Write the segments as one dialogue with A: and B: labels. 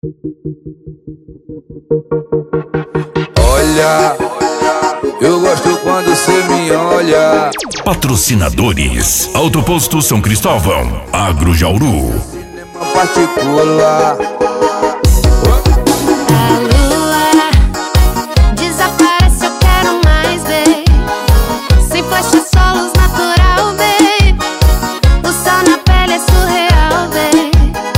A: Olha, eu gosto quando cê me olha.
B: Patrocinadores: Autoposto São Cristóvão, Agro Jauru.
A: Cinema particular.
C: A lua desaparece, eu quero mais, babe. Sem flecha, só luz natural, babe. O sol na pele é surreal, babe.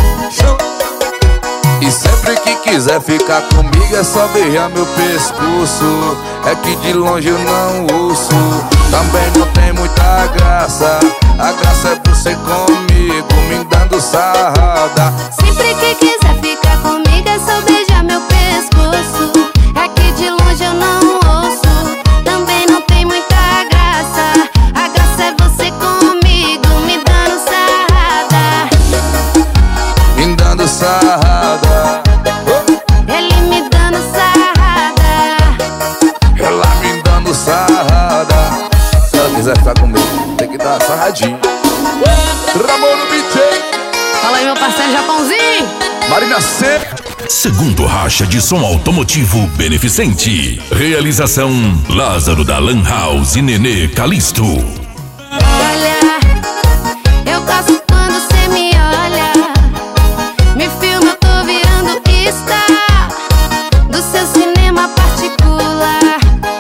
A: E sempre que quiser ficar comigo é só beijar meu pescoço. É que de longe eu não ouço. Também não tem muita graça. A graça é você comigo, me dando sarrada.
C: Sempre que quiser ficar comigo é só beijar meu pescoço. É que de longe eu não ouço. Também não tem muita graça. A graça é você comigo, me dando sarrada.
A: Me dando sarrada.
C: Ele me dando sarrada.
A: Ela me dando sarrada. Se ela quiser ficar comigo, tem que dar sarradinha. Ramon no BJ.
C: Fala aí, meu parceiro Japãozinho.
A: Marina C.
B: Segundo racha de som automotivo beneficente. Realização: Lázaro da Lan House e Nenê Calisto.
C: Olha, eu gosto quando cê me olha. Me filma, eu tô virando star do seu cinema particular.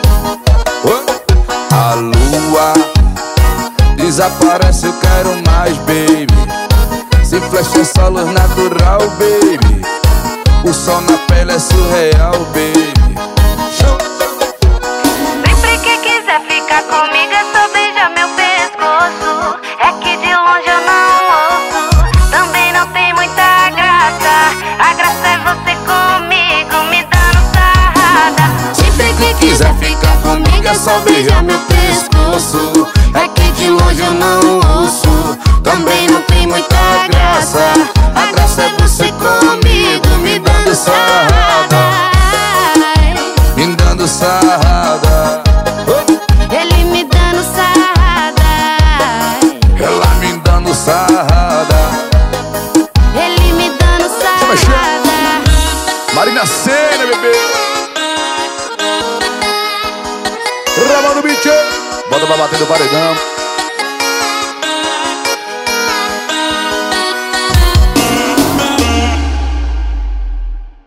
A: A lua desaparece, eu quero mais, baby. Se flecha só luz natural, baby. O sol na pele é surreal, baby.
C: Sempre que quiser ficar comigo é só beijar meu pescoço. É que de longe eu não ouço. Também não tem muita graça. A graça é você comigo, me dando sarrada. Sempre que quiser ficar comigo é só beijar meu pescoço. É que de longe eu não ouço. Também não tem muita graça. A graça é você comigo, me dando sarrada.
A: Me dando sarrada.
C: Ele me dando sarrada.
A: Ela me dando sarrada.
C: Ele me dando sarrada.
A: Marina C, né, bebê? Ramon no BJ. Bota pra bater no paredão.